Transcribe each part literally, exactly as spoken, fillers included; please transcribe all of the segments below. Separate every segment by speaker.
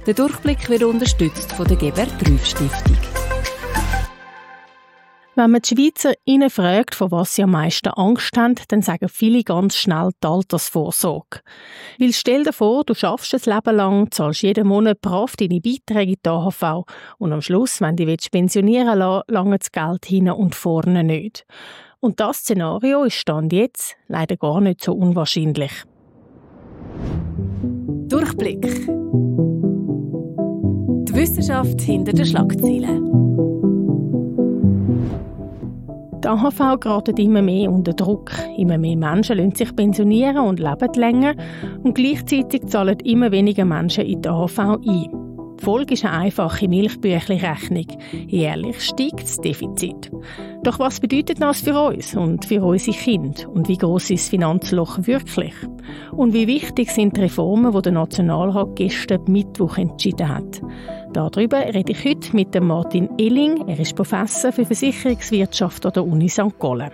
Speaker 1: Der Durchblick wird unterstützt von der Geber-Prüf-Stiftung.
Speaker 2: Wenn man die SchweizerInnen fragt, vor was sie am meisten Angst haben, dann sagen viele ganz schnell die Altersvorsorge. Weil stell dir vor, du schaffst ein Leben lang, zahlst jeden Monat brav deine Beiträge in die A H V und am Schluss, wenn du dich pensionieren lässt, lange das Geld hin und vorne nicht. Und das Szenario ist Stand jetzt leider gar nicht so unwahrscheinlich.
Speaker 1: Durchblick. Die Wissenschaft hinter den Schlagzeilen.
Speaker 2: Die A H V gerät immer mehr unter Druck. Immer mehr Menschen lassen sich pensionieren und leben länger. Und gleichzeitig zahlen immer weniger Menschen in die A H V ein. Die Folge ist eine einfache Milchbüchli-Rechnung. Jährlich steigt das Defizit. Doch was bedeutet das für uns und für unsere Kinder? Und wie gross ist das Finanzloch wirklich? Und wie wichtig sind die Reformen, die der Nationalrat gestern Mittwoch entschieden hat? Darüber rede ich heute mit dem Martin Elling. Er ist Professor für Versicherungswirtschaft an der Uni Sankt Gallen.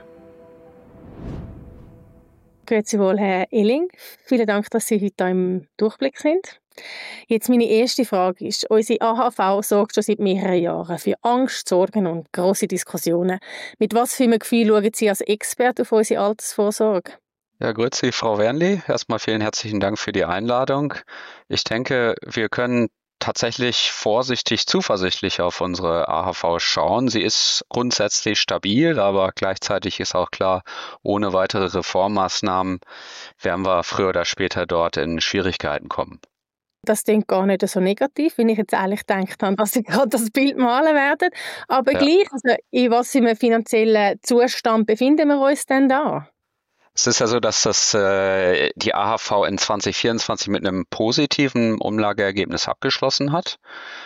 Speaker 2: Grüezi wohl, Herr Elling. Vielen Dank, dass Sie heute hier im Durchblick sind. Jetzt meine erste Frage ist, unsere A H V sorgt schon seit mehreren Jahren für Angst, Sorgen und grosse Diskussionen. Mit was für einem Gefühl schauen Sie als Experte auf unsere Altersvorsorge?
Speaker 3: Ja, grüezi, Frau Wernli. Erstmal vielen herzlichen Dank für die Einladung. Ich denke, wir können tatsächlich vorsichtig zuversichtlich auf unsere A H V schauen. Sie ist grundsätzlich stabil, aber gleichzeitig ist auch klar, ohne weitere Reformmaßnahmen werden wir früher oder später dort in Schwierigkeiten kommen.
Speaker 2: Das klingt gar nicht so negativ, wenn ich jetzt ehrlich gedacht habe, dass Sie gerade das Bild malen werden. Aber ja. Gleich, also in was für einem finanziellen Zustand befinden wir uns denn da?
Speaker 3: Es ist ja so, dass das, äh, die A H V in zwanzig vierundzwanzig mit einem positiven Umlageergebnis abgeschlossen hat.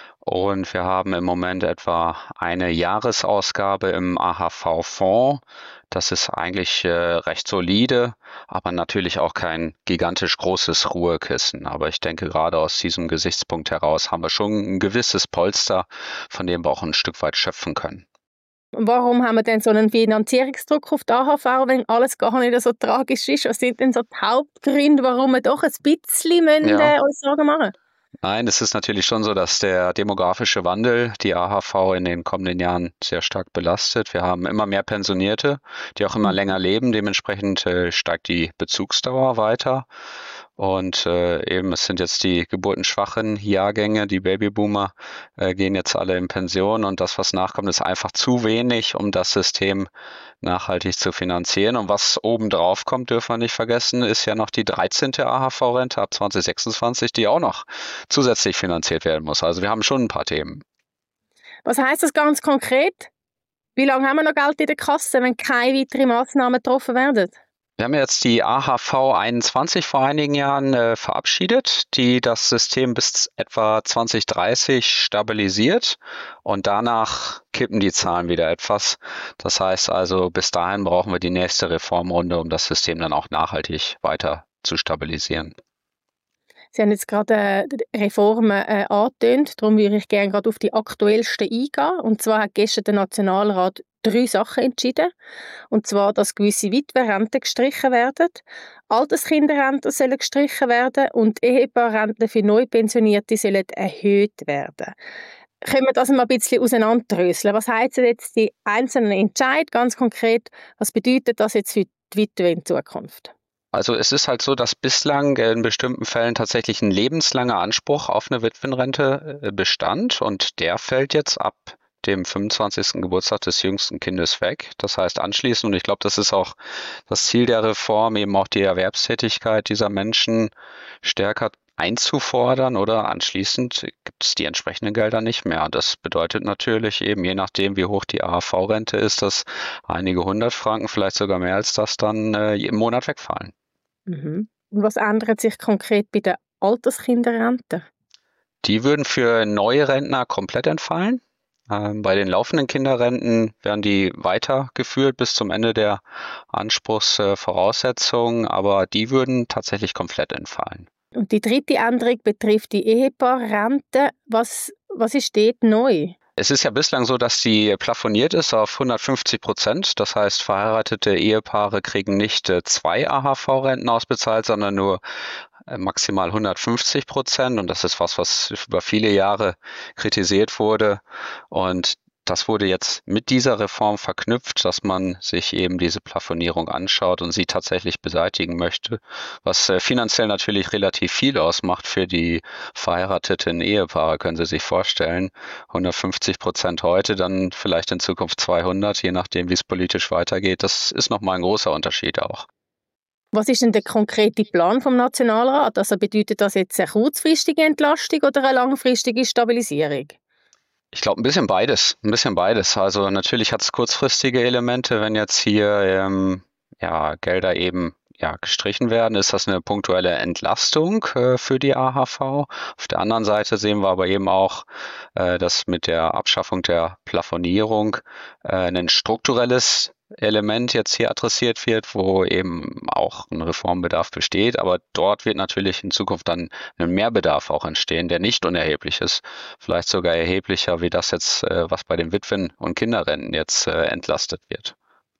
Speaker 3: Und wir haben im Moment etwa eine Jahresausgabe im A H V-Fonds. Das ist eigentlich äh, recht solide, aber natürlich auch kein gigantisch großes Ruhekissen. Aber ich denke, gerade aus diesem Gesichtspunkt heraus haben wir schon ein gewisses Polster, von dem wir auch ein Stück weit schöpfen können.
Speaker 2: Warum haben wir denn so einen Finanzierungsdruck auf die A H V, wenn alles gar nicht so tragisch ist? Was sind denn so die Hauptgründe, warum wir doch ein bisschen müssen,
Speaker 3: Ja.
Speaker 2: äh, uns Sorgen machen?
Speaker 3: Nein, es ist natürlich schon so, dass der demografische Wandel die A H V in den kommenden Jahren sehr stark belastet. Wir haben immer mehr Pensionierte, die auch immer länger leben. Dementsprechend äh, steigt die Bezugsdauer weiter. Und äh, eben, es sind jetzt die geburtenschwachen Jahrgänge, die Babyboomer äh, gehen jetzt alle in Pension. Und das, was nachkommt, ist einfach zu wenig, um das System nachhaltig zu finanzieren. Und was obendrauf kommt, dürfen wir nicht vergessen, ist ja noch die dreizehnte A H V-Rente ab zwanzig sechsundzwanzig, die auch noch zusätzlich finanziert werden muss. Also wir haben schon ein paar Themen.
Speaker 2: Was heisst das ganz konkret? Wie lange haben wir noch Geld in der Kasse, wenn keine weiteren Massnahmen getroffen werden?
Speaker 3: Wir haben jetzt die A H V einundzwanzig vor einigen Jahren äh, verabschiedet, die das System bis etwa zwanzig dreißig stabilisiert und danach kippen die Zahlen wieder etwas. Das heißt also, bis dahin brauchen wir die nächste Reformrunde, um das System dann auch nachhaltig weiter zu stabilisieren.
Speaker 2: Sie haben jetzt gerade äh, Reformen äh, angetönt, darum würde ich gerne gerade auf die aktuellsten eingehen. Und zwar hat gestern der Nationalrat drei Sachen entschieden. Und zwar, dass gewisse Witwerrenten gestrichen werden, Alterskinderrenten sollen gestrichen werden und Ehepaarrenten für Neupensionierte sollen erhöht werden. Können wir das mal ein bisschen auseinanderdröseln? Was heißen jetzt die einzelnen Entscheidungen ganz konkret? Was bedeutet das jetzt für die Witwe in Zukunft?
Speaker 3: Also es ist halt so, dass bislang in bestimmten Fällen tatsächlich ein lebenslanger Anspruch auf eine Witwenrente bestand und der fällt jetzt ab dem fünfundzwanzigsten Geburtstag des jüngsten Kindes weg. Das heißt anschließend, und ich glaube, das ist auch das Ziel der Reform, eben auch die Erwerbstätigkeit dieser Menschen stärker einzufordern oder anschließend gibt es die entsprechenden Gelder nicht mehr. Das bedeutet natürlich eben, je nachdem, wie hoch die A H V-Rente ist, dass einige hundert Franken, vielleicht sogar mehr als das, dann äh, im Monat wegfallen.
Speaker 2: Mhm. Und was ändert sich konkret bei der Alterskinderrente?
Speaker 3: Die würden für neue Rentner komplett entfallen. Ähm, bei den laufenden Kinderrenten werden die weitergeführt bis zum Ende der Anspruchsvoraussetzungen, aber die würden tatsächlich komplett entfallen.
Speaker 2: Und die dritte Änderung betrifft die Ehepaarrente. Was, was ist dort neu?
Speaker 3: Es ist ja bislang so, dass sie plafoniert ist auf hundertfünfzig Prozent. Das heißt, verheiratete Ehepaare kriegen nicht äh, zwei A H V-Renten ausbezahlt, sondern nur maximal hundertfünfzig Prozent und das ist was, was über viele Jahre kritisiert wurde und das wurde jetzt mit dieser Reform verknüpft, dass man sich eben diese Plafonierung anschaut und sie tatsächlich beseitigen möchte, was äh, finanziell natürlich relativ viel ausmacht für die verheirateten Ehepaare, können Sie sich vorstellen. hundertfünfzig Prozent heute, dann vielleicht in Zukunft zweihundert, je nachdem, wie es politisch weitergeht. Das ist nochmal ein großer Unterschied auch.
Speaker 2: Was ist denn der konkrete Plan vom Nationalrat? Also bedeutet das jetzt eine kurzfristige Entlastung oder eine langfristige Stabilisierung?
Speaker 3: Ich glaube, ein bisschen beides, ein bisschen beides. Also natürlich hat es kurzfristige Elemente, wenn jetzt hier ähm, ja, Gelder eben ja, gestrichen werden, ist das eine punktuelle Entlastung äh, für die A H V. Auf der anderen Seite sehen wir aber eben auch, äh, dass mit der Abschaffung der Plafonierung äh, ein strukturelles Element jetzt hier adressiert wird, wo eben auch ein Reformbedarf besteht, aber dort wird natürlich in Zukunft dann ein Mehrbedarf auch entstehen, der nicht unerheblich ist, vielleicht sogar erheblicher, wie das jetzt, äh, was bei den Witwen- und Kinderrenten jetzt äh, entlastet wird.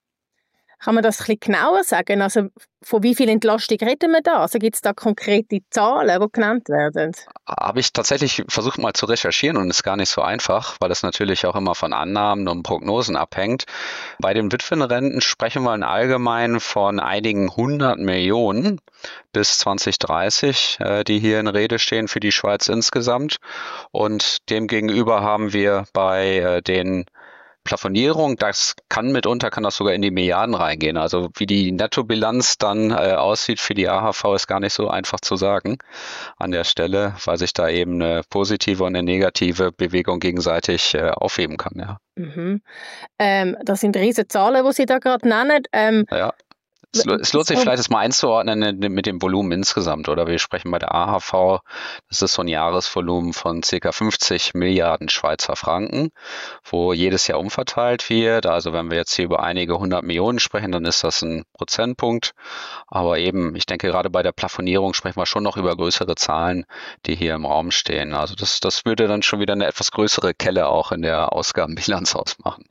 Speaker 2: Kann man das ein bisschen genauer sagen? Also von wie viel Entlastung reden wir da? Also gibt es da konkrete Zahlen, die genannt werden?
Speaker 3: Habe ich tatsächlich versucht mal zu recherchieren und ist gar nicht so einfach, weil es natürlich auch immer von Annahmen und Prognosen abhängt. Bei den Witwenrenten sprechen wir im Allgemeinen von einigen hundert Millionen bis zwanzig dreißig, äh, die hier in Rede stehen für die Schweiz insgesamt. Und demgegenüber haben wir bei äh, den Plafonierung, das kann mitunter, kann das sogar in die Milliarden reingehen. Also wie die Nettobilanz dann äh, aussieht für die A H V ist gar nicht so einfach zu sagen an der Stelle, weil sich da eben eine positive und eine negative Bewegung gegenseitig äh, aufheben kann. Ja.
Speaker 2: Mhm. Ähm, das sind riesige Zahlen, die Sie da gerade nennen. Ähm,
Speaker 3: ja. Es, es lohnt sich vielleicht, das mal einzuordnen mit dem Volumen insgesamt, oder? Wir sprechen bei der A H V, das ist so ein Jahresvolumen von ca. fünfzig Milliarden Schweizer Franken, wo jedes Jahr umverteilt wird. Also wenn wir jetzt hier über einige hundert Millionen sprechen, dann ist das ein Prozentpunkt. Aber eben, ich denke, gerade bei der Plafonierung sprechen wir schon noch über größere Zahlen, die hier im Raum stehen. Also das, das würde dann schon wieder eine etwas größere Kelle auch in der Ausgabenbilanz ausmachen.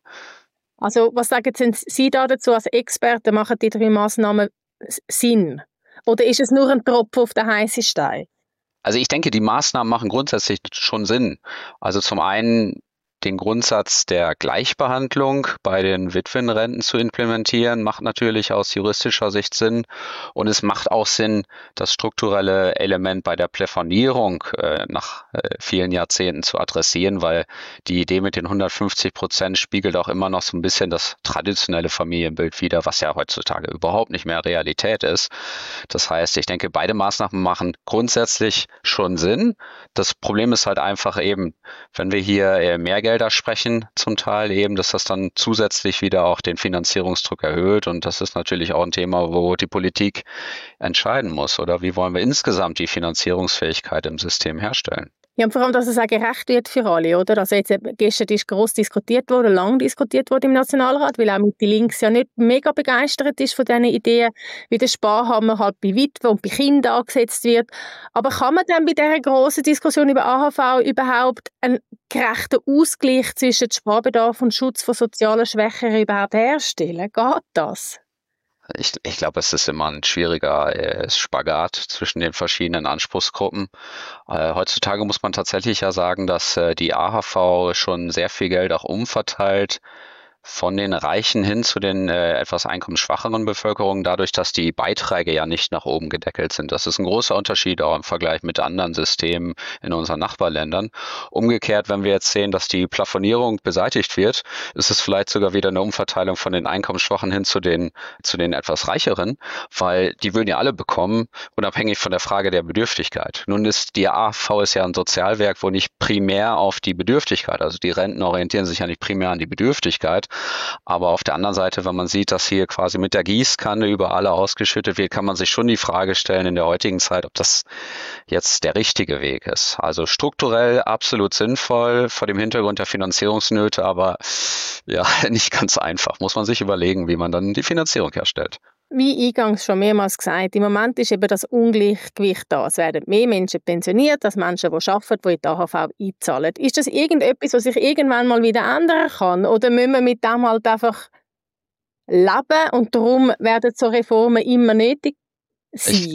Speaker 2: Also was sagen Sie da dazu als Experte? Machen die drei Massnahmen Sinn? Oder ist es nur ein Tropfen auf den heißen Stein?
Speaker 3: Also ich denke, die Maßnahmen machen grundsätzlich schon Sinn. Also zum einen den Grundsatz der Gleichbehandlung bei den Witwenrenten zu implementieren, macht natürlich aus juristischer Sicht Sinn. Und es macht auch Sinn, das strukturelle Element bei der Plafonierung äh, nach äh, vielen Jahrzehnten zu adressieren, weil die Idee mit den hundertfünfzig Prozent spiegelt auch immer noch so ein bisschen das traditionelle Familienbild wider, was ja heutzutage überhaupt nicht mehr Realität ist. Das heißt, ich denke, beide Maßnahmen machen grundsätzlich schon Sinn. Das Problem ist halt einfach eben, wenn wir hier äh, mehr Geld Gelder sprechen, zum Teil eben, dass das dann zusätzlich wieder auch den Finanzierungsdruck erhöht und das ist natürlich auch ein Thema, wo die Politik entscheiden muss, oder wie wollen wir insgesamt die Finanzierungsfähigkeit im System herstellen?
Speaker 2: Ja, und vor allem, dass es auch gerecht wird für alle, oder? Also jetzt, gestern ist gross diskutiert worden, lang diskutiert worden im Nationalrat, weil auch Mitte Links ja nicht mega begeistert ist von diesen Ideen, wie der Sparhammer halt bei Witwen und bei Kindern angesetzt wird. Aber kann man dann bei dieser grossen Diskussion über A H V überhaupt einen gerechten Ausgleich zwischen Sparbedarf und Schutz von sozialen Schwächeren überhaupt herstellen? Geht das?
Speaker 3: Ich, ich glaube, es ist immer ein schwieriger äh, Spagat zwischen den verschiedenen Anspruchsgruppen. Äh, heutzutage muss man tatsächlich ja sagen, dass äh, die A H V schon sehr viel Geld auch umverteilt von den Reichen hin zu den äh, etwas einkommensschwacheren Bevölkerungen, dadurch, dass die Beiträge ja nicht nach oben gedeckelt sind. Das ist ein großer Unterschied auch im Vergleich mit anderen Systemen in unseren Nachbarländern. Umgekehrt, wenn wir jetzt sehen, dass die Plafonierung beseitigt wird, ist es vielleicht sogar wieder eine Umverteilung von den Einkommensschwachen hin zu den, zu den etwas Reicheren, weil die würden ja alle bekommen, unabhängig von der Frage der Bedürftigkeit. Nun ist die A H V ist ja ein Sozialwerk, wo nicht primär auf die Bedürftigkeit, also die Renten orientieren sich ja nicht primär an die Bedürftigkeit, aber auf der anderen Seite, wenn man sieht, dass hier quasi mit der Gießkanne über alle ausgeschüttet wird, kann man sich schon die Frage stellen in der heutigen Zeit, ob das jetzt der richtige Weg ist. Also strukturell absolut sinnvoll vor dem Hintergrund der Finanzierungsnöte, aber ja, nicht ganz einfach. Muss man sich überlegen, wie man dann die Finanzierung herstellt.
Speaker 2: Wie eingangs schon mehrmals gesagt, im Moment ist eben das Ungleichgewicht da. Es werden mehr Menschen pensioniert als Menschen, die arbeiten, die in die A H V einzahlen. Ist das irgendetwas, was sich irgendwann mal wieder ändern kann? Oder müssen wir mit dem halt einfach leben und darum werden so Reformen immer nötig sein?
Speaker 3: Ich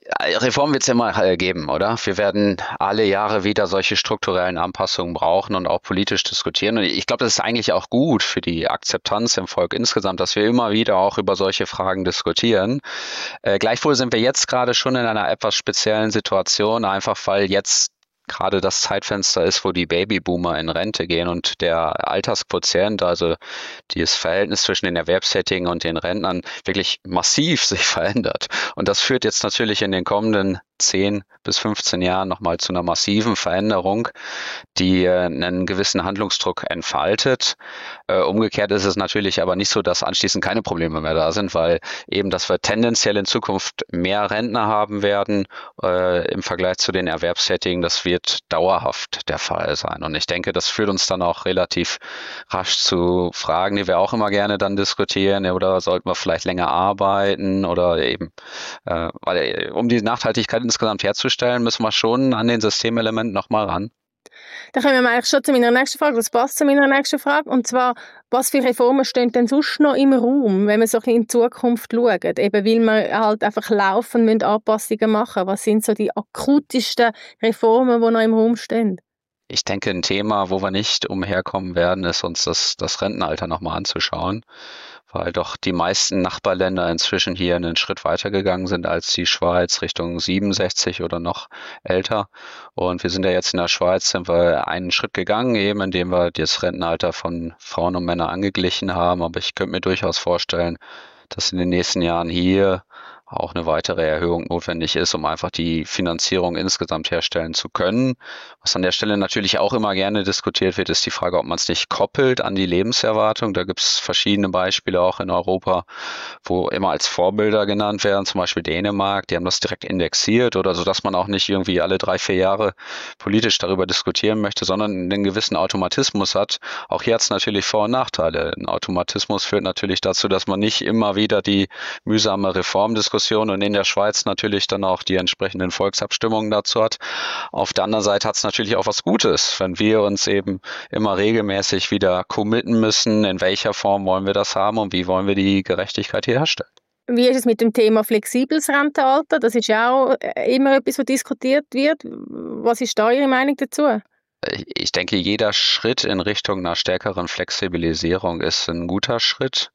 Speaker 3: Reform wird es immer äh, geben, oder? Wir werden alle Jahre wieder solche strukturellen Anpassungen brauchen und auch politisch diskutieren. Und ich glaube, das ist eigentlich auch gut für die Akzeptanz im Volk insgesamt, dass wir immer wieder auch über solche Fragen diskutieren. Äh, gleichwohl sind wir jetzt gerade schon in einer etwas speziellen Situation, einfach weil jetzt gerade das Zeitfenster ist, wo die Babyboomer in Rente gehen und der Altersquotient, also das Verhältnis zwischen den Erwerbstätigen und den Rentnern, wirklich massiv sich verändert. Und das führt jetzt natürlich in den kommenden zehn bis fünfzehn Jahren nochmal zu einer massiven Veränderung, die äh, einen gewissen Handlungsdruck entfaltet. Äh, umgekehrt ist es natürlich aber nicht so, dass anschließend keine Probleme mehr da sind, weil eben, dass wir tendenziell in Zukunft mehr Rentner haben werden äh, im Vergleich zu den Erwerbstätigen, das wird dauerhaft der Fall sein. Und ich denke, das führt uns dann auch relativ rasch zu Fragen, die wir auch immer gerne dann diskutieren, oder sollten wir vielleicht länger arbeiten oder eben, äh, weil um die Nachhaltigkeit insgesamt herzustellen, müssen wir schon an den Systemelementen nochmal ran.
Speaker 2: Da kommen wir eigentlich schon zu meiner nächsten Frage. Das passt zu meiner nächsten Frage. Und zwar, was für Reformen stehen denn sonst noch im Raum, wenn wir so ein bisschen in die Zukunft schauen? Eben, weil wir halt einfach laufend müssen Anpassungen machen. Was sind so die akutesten Reformen, die noch im Raum stehen?
Speaker 3: Ich denke, ein Thema, wo wir nicht umherkommen werden, ist uns das, das Rentenalter nochmal anzuschauen, weil doch die meisten Nachbarländer inzwischen hier einen Schritt weiter gegangen sind als die Schweiz, Richtung siebenundsechzig oder noch älter. Und wir sind ja jetzt in der Schweiz, sind wir einen Schritt gegangen, eben indem wir das Rentenalter von Frauen und Männern angeglichen haben. Aber ich könnte mir durchaus vorstellen, dass in den nächsten Jahren hier auch eine weitere Erhöhung notwendig ist, um einfach die Finanzierung insgesamt herstellen zu können. Was an der Stelle natürlich auch immer gerne diskutiert wird, ist die Frage, ob man es nicht koppelt an die Lebenserwartung. Da gibt es verschiedene Beispiele auch in Europa, wo immer als Vorbilder genannt werden, zum Beispiel Dänemark, die haben das direkt indexiert oder so, dass man auch nicht irgendwie alle drei, vier Jahre politisch darüber diskutieren möchte, sondern einen gewissen Automatismus hat. Auch hier hat es natürlich Vor- und Nachteile. Ein Automatismus führt natürlich dazu, dass man nicht immer wieder die mühsame Reformdiskussion und in der Schweiz natürlich dann auch die entsprechenden Volksabstimmungen dazu hat. Auf der anderen Seite hat es natürlich auch was Gutes, wenn wir uns eben immer regelmäßig wieder committen müssen, in welcher Form wollen wir das haben und wie wollen wir die Gerechtigkeit hier herstellen.
Speaker 2: Wie ist es mit dem Thema flexibles Rentenalter? Das ist ja auch immer etwas, was diskutiert wird. Was ist da Ihre Meinung dazu?
Speaker 3: Ich denke, jeder Schritt in Richtung einer stärkeren Flexibilisierung ist ein guter Schritt.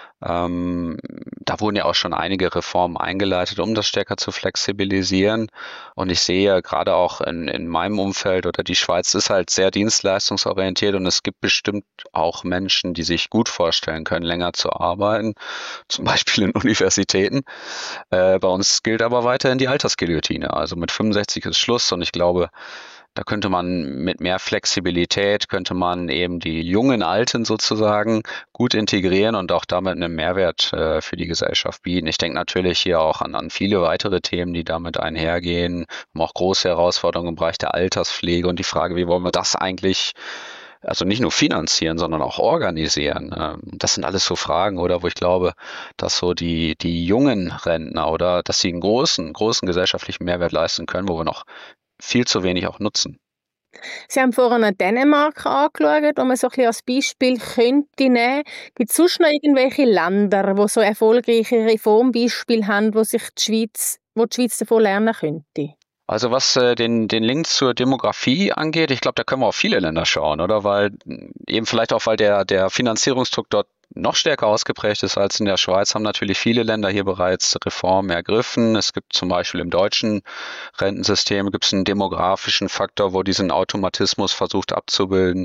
Speaker 3: Ähm, da wurden ja auch schon einige Reformen eingeleitet, um das stärker zu flexibilisieren. Und ich sehe gerade auch in, in meinem Umfeld, oder die Schweiz ist halt sehr dienstleistungsorientiert und es gibt bestimmt auch Menschen, die sich gut vorstellen können, länger zu arbeiten, zum Beispiel in Universitäten. Äh, bei uns gilt aber weiterhin die Altersguillotine. Also mit fünfundsechzig ist Schluss und ich glaube, da könnte man mit mehr Flexibilität, könnte man eben die jungen Alten sozusagen gut integrieren und auch damit einen Mehrwert äh, für die Gesellschaft bieten. Ich denke natürlich hier auch an, an viele weitere Themen, die damit einhergehen. Wir haben auch große Herausforderungen im Bereich der Alterspflege und die Frage, wie wollen wir das eigentlich, also nicht nur finanzieren, sondern auch organisieren. Das sind alles so Fragen, oder, wo ich glaube, dass so die, die jungen Rentner, oder, dass sie einen großen, großen gesellschaftlichen Mehrwert leisten können, wo wir noch viel zu wenig auch nutzen.
Speaker 2: Sie haben vorhin Dänemark angeschaut, wo man so ein bisschen als Beispiel könnte nehmen. Gibt es sonst noch irgendwelche Länder, die so erfolgreiche Reformbeispiele haben, wo sich die Schweiz, wo die Schweiz davon lernen könnte?
Speaker 3: Also was äh, den, den Link zur Demografie angeht, ich glaube, da können wir auf viele Länder schauen, oder? Weil eben vielleicht auch, weil der, der Finanzierungsdruck dort noch stärker ausgeprägt ist als in der Schweiz, haben natürlich viele Länder hier bereits Reformen ergriffen. Es gibt zum Beispiel im deutschen Rentensystem gibt es einen demografischen Faktor, wo diesen Automatismus versucht abzubilden.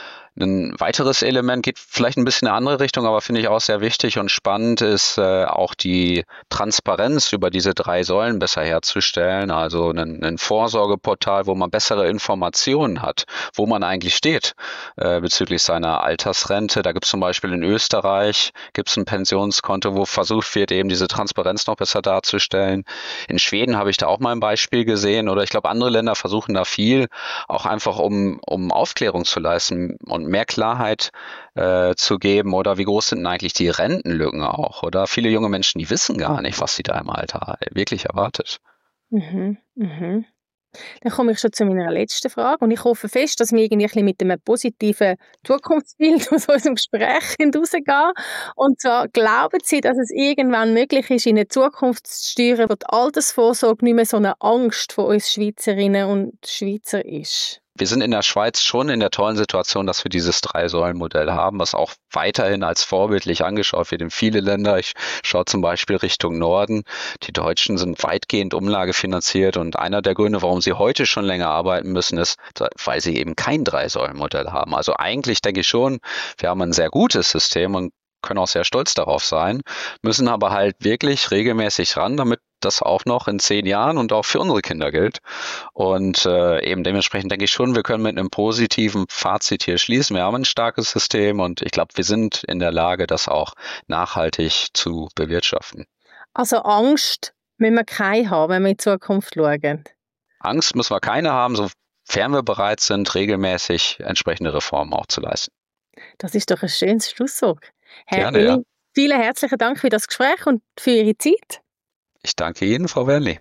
Speaker 3: Ein weiteres Element geht vielleicht ein bisschen in eine andere Richtung, aber finde ich auch sehr wichtig und spannend, ist äh, auch die Transparenz über diese drei Säulen besser herzustellen. Also ein, ein Vorsorgeportal, wo man bessere Informationen hat, wo man eigentlich steht äh, bezüglich seiner Altersrente. Da gibt es zum Beispiel in Österreich gibt es ein Pensionskonto, wo versucht wird, eben diese Transparenz noch besser darzustellen. In Schweden habe ich da auch mal ein Beispiel gesehen, oder ich glaube, andere Länder versuchen da viel, auch einfach um, um Aufklärung zu leisten und mehr Klarheit äh, zu geben, oder wie groß sind denn eigentlich die Rentenlücken auch, oder viele junge Menschen, die wissen gar nicht, was sie da im Alter wirklich erwartet.
Speaker 2: Mhm, mhm. Dann komme ich schon zu meiner letzten Frage und ich hoffe fest, dass wir irgendwie ein bisschen mit einem positiven Zukunftsbild aus unserem Gespräch rausgehen. Und zwar, glauben Sie, dass es irgendwann möglich ist, in eine Zukunft zu steuern, wo die Altersvorsorge nicht mehr so eine Angst von uns Schweizerinnen und Schweizer ist?
Speaker 3: Wir sind in der Schweiz schon in der tollen Situation, dass wir dieses Drei-Säulen-Modell haben, was auch weiterhin als vorbildlich angeschaut wird in viele Länder. Ich schaue zum Beispiel Richtung Norden. Die Deutschen sind weitgehend umlagefinanziert und einer der Gründe, warum sie heute schon länger arbeiten müssen, ist, weil sie eben kein Drei-Säulen-Modell haben. Also eigentlich denke ich schon, wir haben ein sehr gutes System und können auch sehr stolz darauf sein, müssen aber halt wirklich regelmäßig ran, damit das auch noch in zehn Jahren und auch für unsere Kinder gilt. Und äh, eben dementsprechend denke ich schon, wir können mit einem positiven Fazit hier schließen. Wir haben ein starkes System und ich glaube, wir sind in der Lage, das auch nachhaltig zu bewirtschaften.
Speaker 2: Also Angst müssen wir keine haben, wenn wir in die Zukunft schauen?
Speaker 3: Angst müssen wir keine haben, sofern wir bereit sind, regelmäßig entsprechende Reformen auch zu leisten.
Speaker 2: Das ist doch ein schönes Schlusswort. Herr
Speaker 3: Gerne,
Speaker 2: Ill,
Speaker 3: ja.
Speaker 2: Vielen herzlichen Dank für das Gespräch und für Ihre Zeit.
Speaker 3: Ich danke Ihnen, Frau Wernli.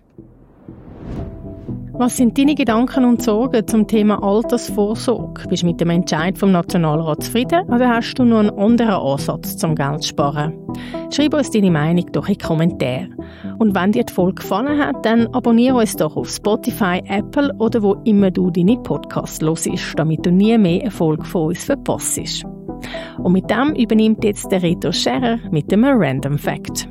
Speaker 2: Was sind deine Gedanken und Sorgen zum Thema Altersvorsorge? Bist du mit dem Entscheid vom Nationalrat zufrieden oder hast du noch einen anderen Ansatz zum Geld sparen? Schreib uns deine Meinung doch in die Kommentare. Und wenn dir die Folge gefallen hat, dann abonniere uns doch auf Spotify, Apple oder wo immer du deine Podcasts hörst, damit du nie mehr eine Folge von uns verpasst. Und mit dem übernimmt jetzt der Reto Scherer mit dem Random Fact.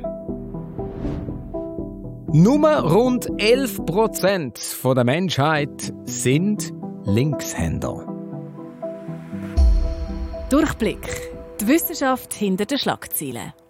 Speaker 4: Nur rund elf Prozent der Menschheit sind Linkshänder.
Speaker 1: Durchblick. Die Wissenschaft hinter den Schlagzeilen.